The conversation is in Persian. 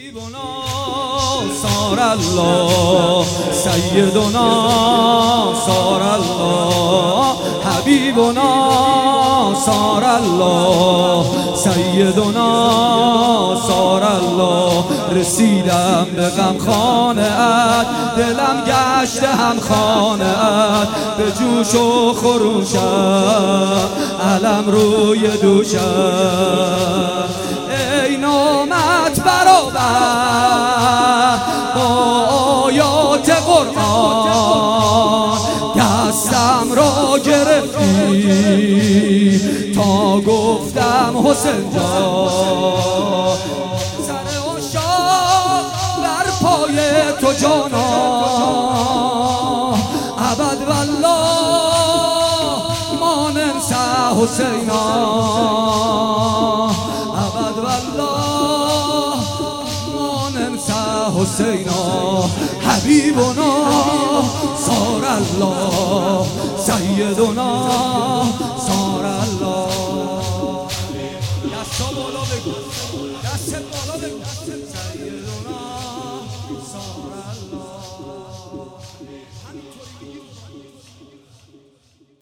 حبیبنا صار الله سیدنا صار الله حبیبنا صار الله سیدنا صار الله رسیدم به غمخانه ات دلم گشته هم خانه ات به جوش و خروشم علم روی دوشم ای نامت برابر با آیات قرآن دستم را گرفتی تا گفتم حسین جان سر عشاق بر پای تو جانا ابد والله ما ننسى حسینا ابد والله ما ننسى حسینا حبیبنا صار الله سیدنا صار الله دست بالا بگو دست بالا بگو